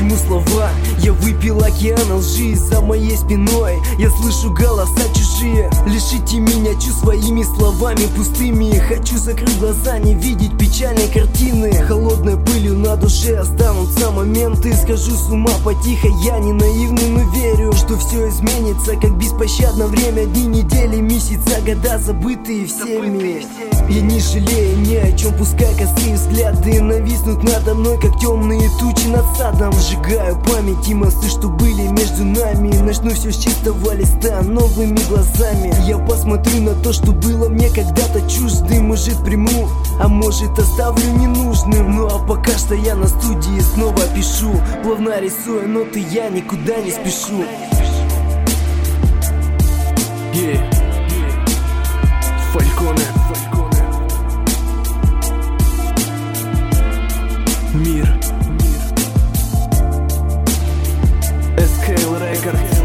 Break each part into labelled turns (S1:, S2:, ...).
S1: почему слова? Я выпил океан лжи за моей спиной. Я слышу голоса чужие. Лишите меня чувств своими словами пустыми. Хочу закрыть глаза, не видеть печальной картины. Холодной пылью на душе останутся моменты. Схожу с ума потихо, я не наивный, но верю, что все изменится, как беспощадно время. Дни, недели, месяца, года забытые всеми. Я не жалею ни о чем, пускай косые взгляды нависнут надо мной, как темные тучи над садом. Сжигаю память и мосты, что были между нами. Начну все с чистого листа, новыми глазами. Я посмотрю на то, что было мне когда-то чуждым. Может приму, а может оставлю ненужным. Ну а пока что я на студии снова пишу, плавно рисуя ноты, я никуда не спешу.
S2: Фальконе. Мир. SKL Records.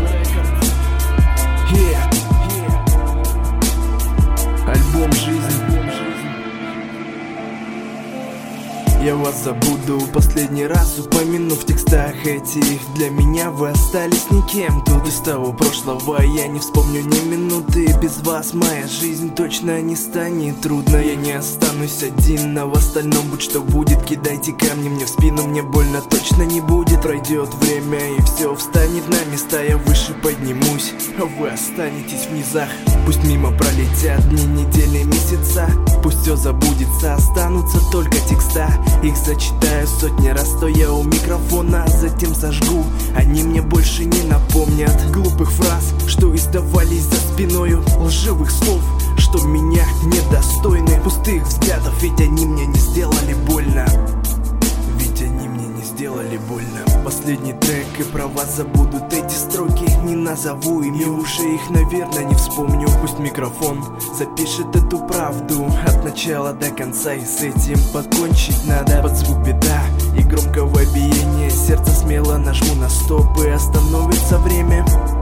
S2: Альбом «Жизнь». Я вас забуду последний раз, упомянув в текстах этих. Для меня вы остались никем. Тут из того прошлого я не вспомню ни минуты. Без вас моя жизнь точно не станет трудно. Я не останусь один, а в остальном будь что будет. Кидайте камни мне в спину, мне больно точно не будет. Пройдет время и все встанет на места. Я выше поднимусь, а вы останетесь в низах. Пусть мимо пролетят дни, недели, месяца. Пусть все забудется, останутся только текста. Их зачитаю сотни раз, стоя у микрофона, а затем сожгу. Они мне больше не напомнят глупых фраз, что издавались за спиною, лживых слов, что меня недостойны, пустых взглядов, ведь они мне не сделали больно. Ведь они мне не сделали больно. Последний трек, и про вас забудут эти строки. Не назову ими, уже их, наверное, не вспомню. Пусть микрофон запишет эту правду от начала до конца, и с этим покончить надо. Под звук беда и громкого биения сердца смело нажму на стоп, и остановится время.